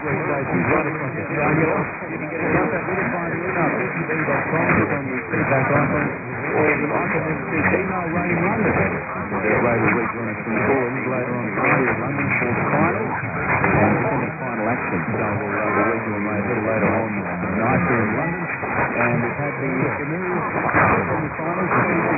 Stations right across Australia. You can get a copy of it by email pcb.com from the feedback icon or the icon that says email Ray in London. Ray will rejoin us from the boards later on Friday in London for the final and semi-final action. So we'll rejoin Ray a little later on tonight here in London. And we've had the semi-finals.